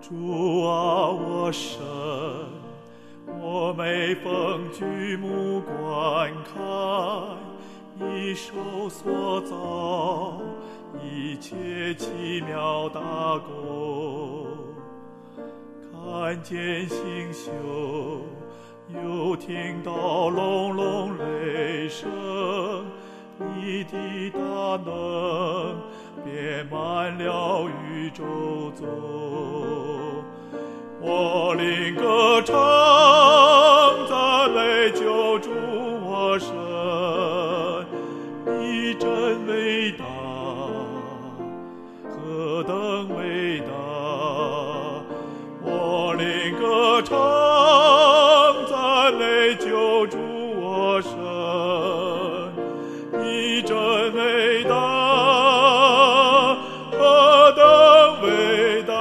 主啊，我神，我每逢举目观看你手所造一切奇妙大工，看见星宿，又听到隆隆雷声，你的大能遍满了宇宙中。我灵歌唱，赞美救主我神，你真伟大，何等伟大！我灵歌唱，赞美救主我神，你真伟大，何等伟大！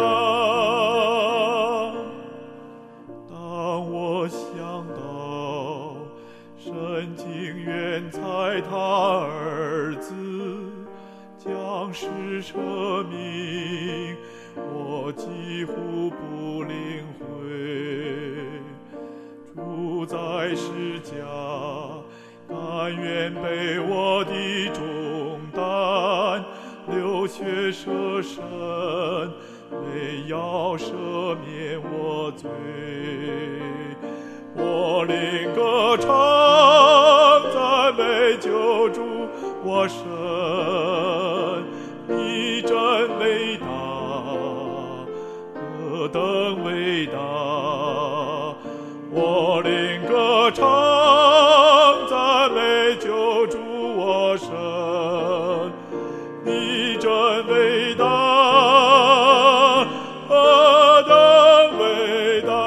当我想到神情远在他儿子将世舍命，我几乎不领会。主在世家，甘愿背我的重担，流血舍身，为要赦免我罪。我灵歌唱，赞美救主我神，你真伟大，何等伟大！我灵歌唱，赞美救主我神，你真伟大，何等伟大！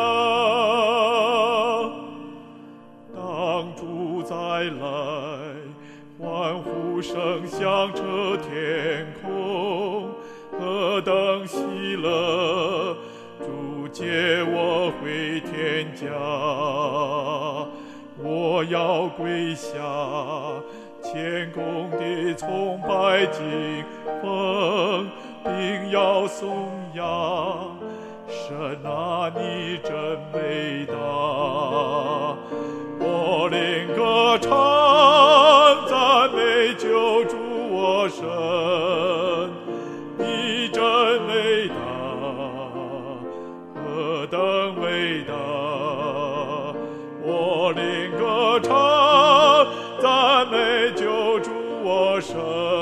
当主再来，欢呼声响彻天空，何等喜乐！主接我回天家，我要跪下，谦恭地崇拜敬奉，并要颂扬神啊，你真伟大！我灵歌唱，赞美救主我神，你真伟大，何等伟大！我灵歌唱，赞美救主我神。